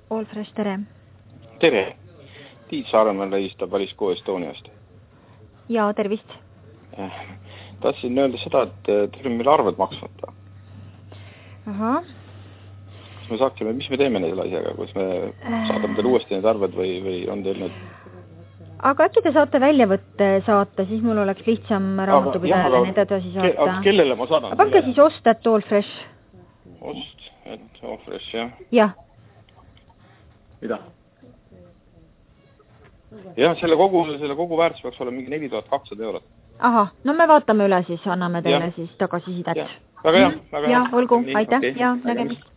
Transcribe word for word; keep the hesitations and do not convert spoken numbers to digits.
All Fresh, tere. Tere. Tiit Saaremäel lähistab Alisko Estoniast. Jaa, tervist. Tahtsin öelda seda, et teil on meil arved maksmata. Aha. Kas me saaksime, mis me teeme neile asjaga, kus me saadame teil uuesti need arved või, või on teil need... Aga äkki te saate väljavõtte saata, siis mul oleks lihtsam raamatupidajale need edasi saata. Aga kellele ma saadan? Aga pange siis ost, et All Fresh. Ost, et All Fresh, jah? Jah. Mida? Jah, selle kogu, selle kogu väärtus peaks olema mingi neli tuhat kakssada eurot. Aha, no me vaatame üle siis, anname teile ja. Siis tagasisidet. Väga hea, väga hea. Ja, olgu, aitäh, okay. Ja nägemist.